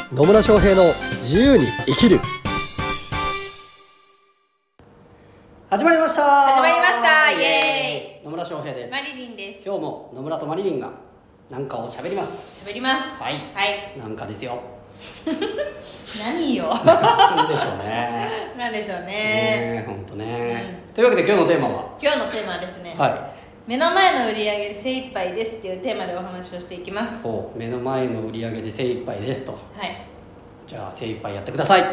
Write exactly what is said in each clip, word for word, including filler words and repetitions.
野村翔平の自由に生きる。始まりました始まりましたイエーイ。 野村翔平です。 マリリンです。 今日も野村とマリリンが何かを喋ります喋りますはい、 はい、 なんかですよ何よなんでしょうねなんでしょうねねえ、ほんとね、 うん、 というわけで今日のテーマは今日のテーマはですね、 はい、 目の前の売り上げで精一杯ですっていうテーマでお話をしていきます。 ほう、目の前の売り上げで精一杯ですと。 はいじゃあ精一杯やってください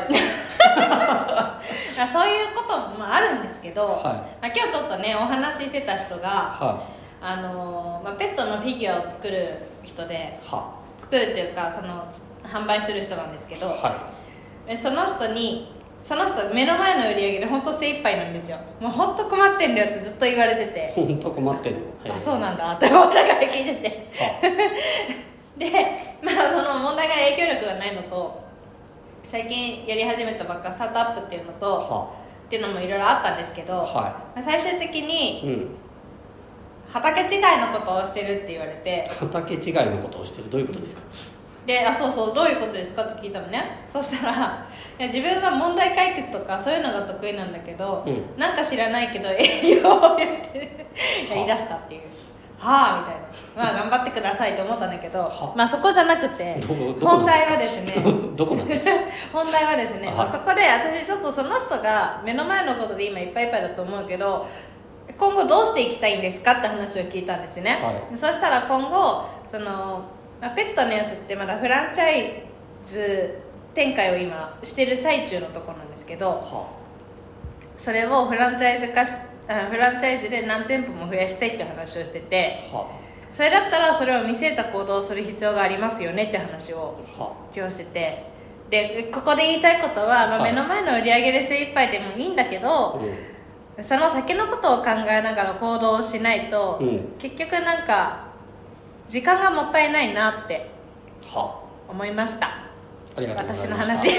そういうこともあるんですけど、 はい、 まあ、今日ちょっとねお話ししてた人が、 はあのまあ、ペットのフィギュアを作る人で、 は作るっていうかその販売する人なんですけど、 はその人にその人目の前の売り上げで本当精一杯なんですよ。もう本当困ってんだよってずっと言われてて、 本当困ってんの、 あ、そうなんだって思いながら聞いててで、まあその問題が影響力がないのと、最近やり始めたばっかスタートアップっていうのと、 はっていうのもいろいろあったんですけど、 はまあ、最終的に、 い、うん、 畑違いのことをしてるって言われて、 畑違いのことをしてる、どういうことですか？ で、あ、そうそう、どういうことですかって聞いたのね。そしたら、いや自分は問題解決とかそういうのが得意なんだけど、うん、なんか知らないけど営業をやってやりだしたっていう、はあみたいな、まあ頑張ってくださいと思ったんだけど、まあそこじゃなくて、本題はですねどこなんですか本題はですね、まあ、そこで私ちょっとその人が目の前のことで今いっぱいいっぱいだと思うけど、今後どうしていきたいんですかって話を聞いたんですね、はい、そしたら今後そのペットのやつってまだフランチャイズ展開を今してる最中のところなんですけど、はあ、それをフランチャイズ化しフランチャイズで何店舗も増やしたいって話をしてて、はあ、それだったらそれを見据えた行動をする必要がありますよねって話を今日してて、でここで言いたいことは、まあ、目の前の売り上げで精一杯でもいいんだけど、うん、その先のことを考えながら行動をしないと、うん、結局なんか時間がもったいないなって思いました。 ありがとうございました。 私の話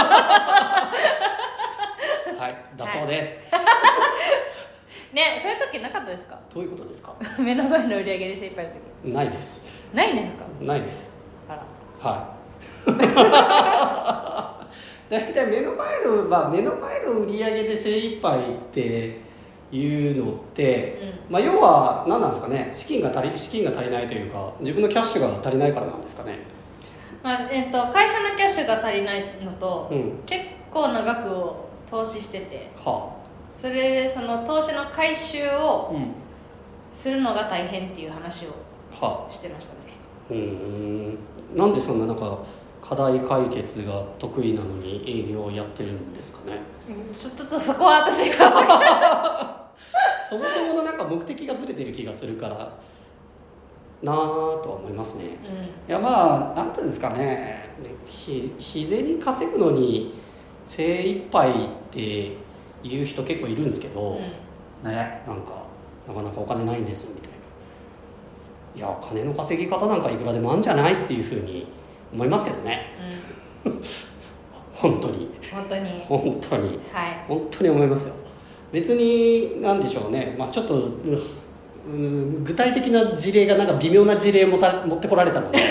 はいだそうです、 はい、ね、そういう時なかったですか？ どういうことですか？ 目の前の売り上げで精一杯の時。 ないです。 ないんですか？ ないです。 あら、 はいだいたい目の前の、まあ、目の前の売り上げで精一杯っていうのって、うん、まあ、要は何なんですかね、資金が足り、資金が足りないというか、自分のキャッシュが足りないからなんですかね。 まあえー、と会社のキャッシュが足りないのと、うん、結構な額を投資してて、はあ、それでその投資の回収をするのが大変っていう話をしてましたね、 はあ、うーん、なんでそんななんか課題解決が得意なのに営業をやってるんですかね。 ちょっとそこは私がそもそものなんか目的がずれてる気がするからなぁとは思いますね、うん、いや、まあなんていうんですかね、ひ日銭稼ぐのに精一杯っていう人結構いるんですけど、うん、ね、なんかなかなかお金ないんですみたいな、いや金の稼ぎ方なんかいくらでもあるんじゃないっていうふうに思いますけどね、うん、本当に本当に本当に、 はい、 本当に思いますよ。別に何でしょうね、まあ、ちょっと、うん、具体的な事例がなんか微妙な事例もた持ってこられたので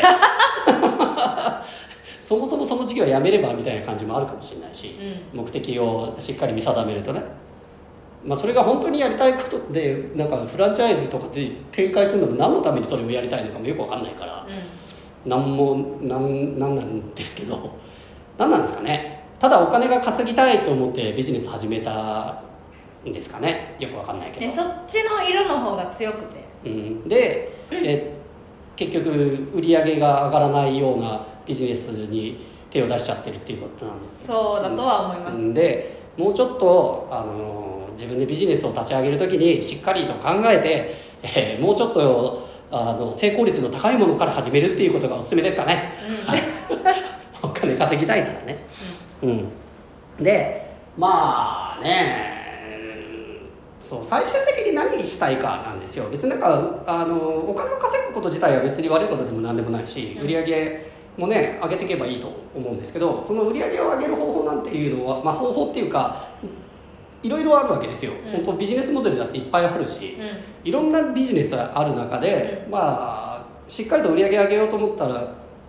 そもそもその事業をやめればみたいな感じもあるかもしれないし、うん、目的をしっかり見定めるとね、まあ、それが本当にやりたいことで、なんかフランチャイズとかで展開するのも何のためにそれをやりたいのかもよく分かんないから、うん、何も何なんなんですけど、何なんですかね、ただお金が稼ぎたいと思ってビジネス始めたんですかね、よく分かんないけど、 そっちの色の方が強くて、 うん、で、え結局売り上げが上がらないようなビジネスに手を出しちゃってるっていうことなんです。 そうだとは思います。 でもうちょっとあの自分でビジネスを立ち上げるときにしっかりと考えて、えー、もうちょっとあの成功率の高いものから始めるっていうことがおすすめですかね、うん、お金稼ぎたいならね、うん、うん、でまあね、そう最終的に何したいかなんですよ。別になんかあのお金を稼ぐこと自体は別に悪いことでも何でもないし、売り上げもね上げていけばいいと思うんですけど、その売り上げを上げる方法なんていうのは、まあ、方法っていうかいろいろあるわけですよ、うん、本当ビジネスモデルだっていっぱいあるし、うん、いろんなビジネスがある中で、うん、まあしっかりと売り上げ上げようと思ったら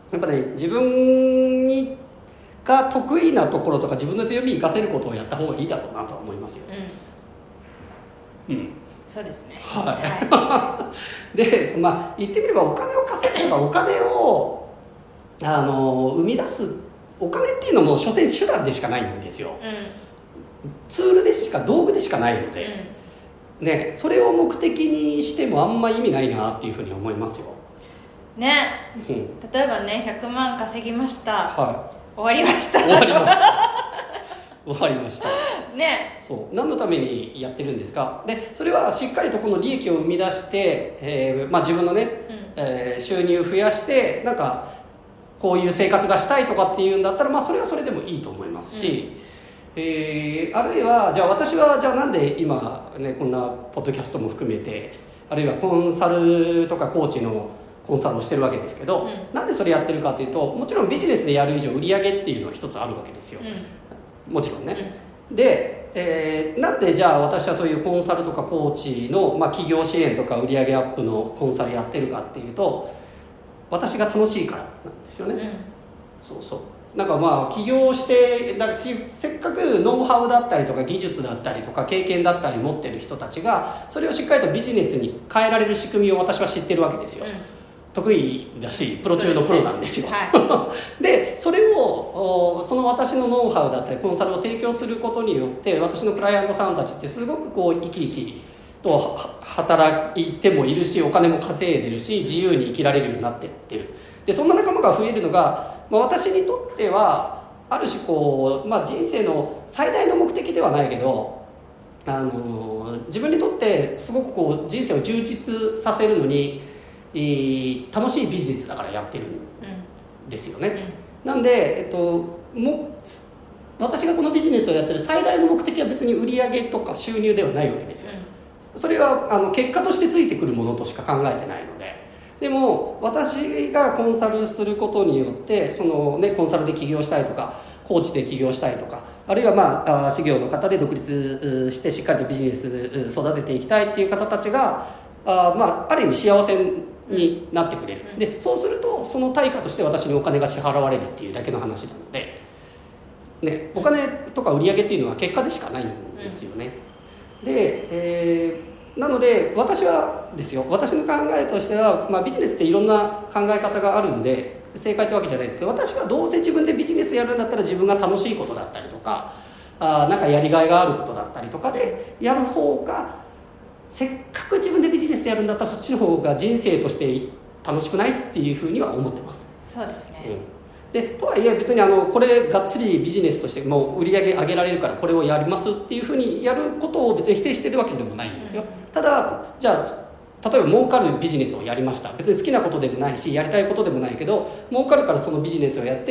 やっぱね自分にが得意なところとか自分の強みに生かせることをやった方がいいだろうなとは思いますよ。うん、うん、 そうですね。 はい。はい、で、まあ言ってみればお金を稼ぐとかお金をあの生み出すお金っていうのも所詮手段でしかないんですよ。うん、ツールでしか道具でしかないので、うん、ね、それを目的にしてもあんま意味ないなっていうふうに思いますよ。 ね、うん、例えばねひゃくまん稼ぎました。 はい。 終わりました。 終わりました。終わりました。 ね。 そう何のためにやってるんですか。でそれはしっかりとこの利益を生み出して、えーまあ、自分のね、うん、えー、収入を増やしてなんかこういう生活がしたいとかっていうんだったら、まあ、それはそれでもいいと思いますし、うん、えー、あるいはじゃあ私はじゃあなんで今、ね、こんなポッドキャストも含めてあるいはコンサルとかコーチのコンサルをしてるわけですけど、うん、なんでそれやってるかというともちろんビジネスでやる以上売り上げっていうのは一つあるわけですよ、うん、もちろんね、うん、で、えー、なんでじゃあ私はそういうコンサルとかコーチの、まあ、企業支援とか売り上げアップのコンサルやってるかっていうと私が楽しいからなんですよね、うん、そうそうなんかまあ起業してなんかせっかくノウハウだったりとか技術だったりとか経験だったり持ってる人たちがそれをしっかりとビジネスに変えられる仕組みを私は知ってるわけですよ、うん、得意だしプロ中のプロなんですよ。で、ね、はい、でそれをその私のノウハウだったりコンサルを提供することによって私のクライアントさんたちってすごくこう生き生きと働いてもいるしお金も稼いでるし自由に生きられるようになっていってる。でそんな仲間が増えるのが、まあ、私にとってはある種こう、まあ、人生の最大の目的ではないけどあの自分にとってすごくこう人生を充実させるのに楽しいビジネスだからやってるんですよね、うんうん、なんで、えっと、も私がこのビジネスをやってる最大の目的は別に売り上げとか収入ではないわけですよ、うん、それはあの結果としてついてくるものとしか考えてないのででも私がコンサルすることによってその、ね、コンサルで起業したいとかコーチで起業したいとかあるいは、まあ、事業の方で独立してしっかりとビジネス育てていきたいっていう方たちがあ、まあ、ある意味幸せになってくれる。でそうするとその対価として私にお金が支払われるっていうだけの話なので、ね、お金とか売り上げっていうのは結果でしかないんですよね。で、えーなので私はですよ私の考えとしては、まあ、ビジネスっていろんな考え方があるんで正解ってわけじゃないですけど私はどうせ自分でビジネスやるんだったら自分が楽しいことだったりとかあなんかやりがいがあることだったりとかでやる方がせっかく自分でビジネスやるんだったらそっちの方が人生として楽しくないっていうふうには思ってます。 そうですね、うんでとはいえ別にあのこれがっつりビジネスとしてもう売り上げ上げられるからこれをやりますっていうふうにやることを別に否定してるわけでもないんですよ、うん、ただじゃあ例えば儲かるビジネスをやりました別に好きなことでもないしやりたいことでもないけど儲かるからそのビジネスをやって、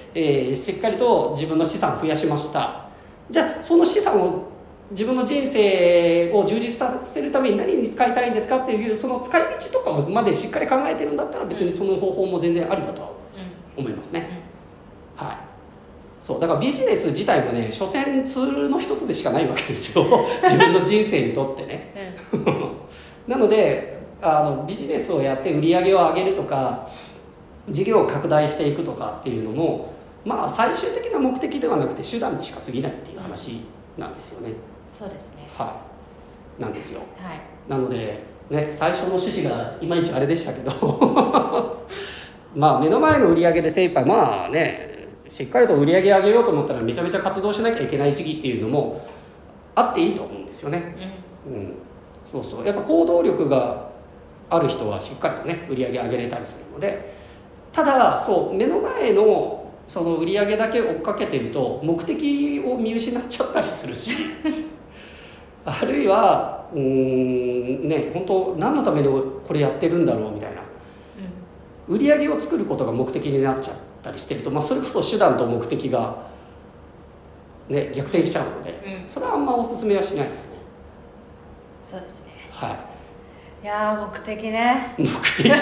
えー、しっかりと自分の資産を増やしましたじゃあその資産を自分の人生を充実させるために何に使いたいんですかっていうその使い道とかまでしっかり考えてるんだったら別にその方法も全然ありだとは思いますね、うん、はいそうだからビジネス自体もね所詮ツールの一つでしかないわけですよ自分の人生にとってね、うん、なのであのビジネスをやって売り上げを上げるとか事業を拡大していくとかっていうのもまあ最終的な目的ではなくて手段にしか過ぎないっていう話なんですよね。 そうですね。 はい。なんですよ。 はい。 なのでね最初の趣旨がいまいちあれでしたけどまあ目の前の売り上げで精一杯まあねしっかりと売り上げ上げようと思ったらめちゃめちゃ活動しなきゃいけない時期っていうのもあっていいと思うんですよね。うん。うん、そうそうやっぱ行動力がある人はしっかりとね売り上げ上げれたりするのでただそう目の前のその売り上げだけ追っかけてると目的を見失っちゃったりするしあるいはうーんね本当何のためにこれやってるんだろうみたいな、うん、売り上げを作ることが目的になっちゃったりしてると、まあ、それこそ手段と目的が、ね、逆転しちゃうので、うん、それはあんまおすすめはしないですね。 そうですね。 はい。 いや目的ね。 目的ね。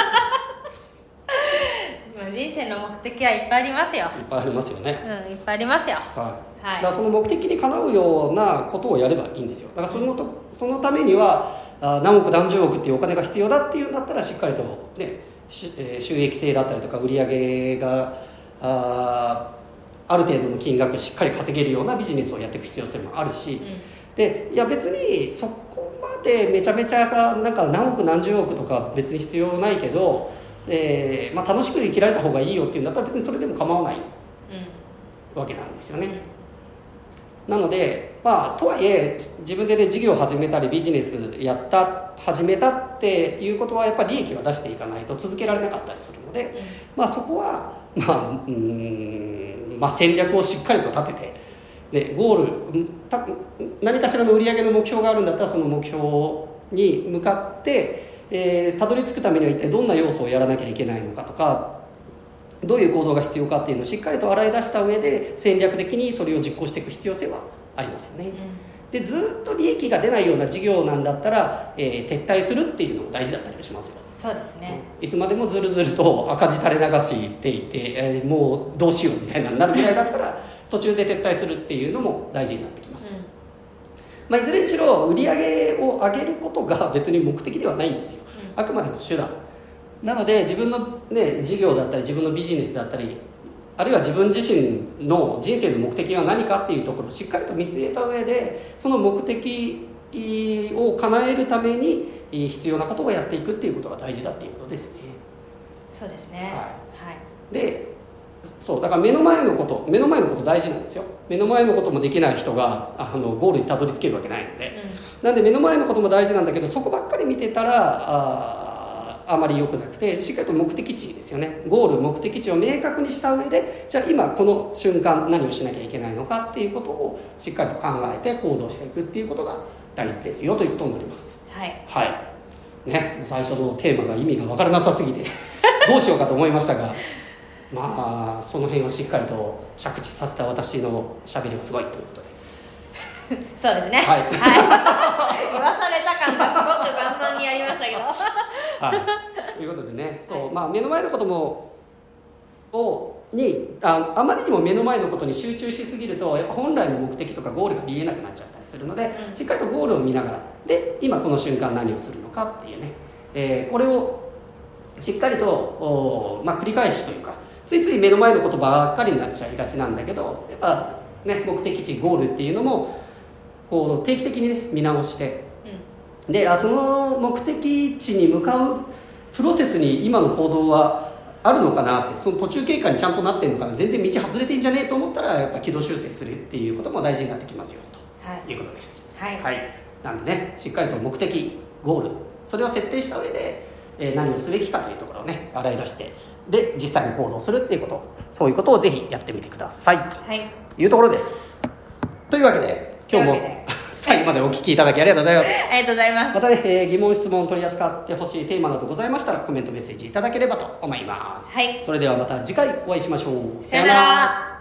人生の目的はいっぱいありますよ。いっぱいありますよね。 うん、いっぱいありますよ。 はい。はい、だからその目的にかなうようなことをやればいいんですよ。だからそのとそのためにはあ何億何十億っていうお金が必要だっていうんだったらしっかりとねえー、収益性だったりとか売り上げがあある程度の金額しっかり稼げるようなビジネスをやっていく必要性もあるし、うん、でいや別にそこまでめちゃめちゃなんか何億何十億とか別に必要ないけど、えーまあ、楽しく生きられた方がいいよっていうんだったら別にそれでも構わないわけなんですよね、うん、なのでまあとはいえ自分でね事業を始めたりビジネスやった始めたっていうことはやっぱり利益は出していかないと続けられなかったりするので、うん、まあそこはまあうーんまあ戦略をしっかりと立ててでゴールた何かしらの売り上げの目標があるんだったらその目標に向かってえー、たどり着くためには一体どんな要素をやらなきゃいけないのかとかどういう行動が必要かっていうのをしっかりと洗い出した上で戦略的にそれを実行していく必要性はありますよね、うん、でずっと利益が出ないような事業なんだったら、えー、撤退するっていうのも大事だったりしますよ。 そうですね、 いつまでもずるずると赤字垂れ流していて、えー、もうどうしようみたいなになるぐらいだったら途中で撤退するっていうのも大事になってきます、うんまあ、いずれにしろ売り上げを上げることが別に目的ではないんですよ、うん、あくまでも手段なので自分の、ね、事業だったり自分のビジネスだったりあるいは自分自身の人生の目的が何かっていうところをしっかりと見据えた上でその目的を叶えるために必要なことをやっていくっていうことが大事だっていうことですね。 そうですね、 はいはい、でそうだから目の前のこと目の前のこと大事なんですよ。目の前のこともできない人があのゴールにたどり着けるわけないので、うん、なんで目の前のことも大事なんだけどそこばっかり見てたらああまり良くなくてしっかりと目的地ですよね。ゴール目的地を明確にした上でじゃあ今この瞬間何をしなきゃいけないのかっていうことをしっかりと考えて行動していくっていうことが大事ですよということになります。 はい、 はいね、最初のテーマが意味が分からなさすぎてどうしようかと思いましたがまあその辺をしっかりと着地させた私のしゃべりはすごいということでそうですね、 はい、はい、 言わされた感がすごく満々にやりましたけどはい、ということでねそう、まあ、目の前のこともをに あ, あまりにも目の前のことに集中しすぎるとやっぱ本来の目的とかゴールが見えなくなっちゃったりするので、うん、しっかりとゴールを見ながらで今この瞬間何をするのかっていうね、えー、これをしっかりと、まあ、繰り返しというかついつい目の前のことばっかりになっちゃいがちなんだけどやっぱ、ね、目的地ゴールっていうのもこう定期的に、ね、見直して、うん、であその目的地に向かうプロセスに今の行動はあるのかなってその途中経過にちゃんとなってるのかな全然道外れてんじゃねえと思ったらやっぱ軌道修正するっていうことも大事になってきますよということです。 はい、 はい、なんでねしっかりと目的ゴールそれを設定した上で、えー、何をすべきかというところをね洗い出してで実際に行動するっていうことそういうことをぜひやってみてくださいというところです、はい、というわけで今日も最後までお聞きいただきありがとうございますありがとうございます。 またね、えー、疑問質問取り扱ってほしいテーマなどございましたらコメントメッセージいただければと思います、 はい、 それではまた次回お会いしましょう。 さよなら。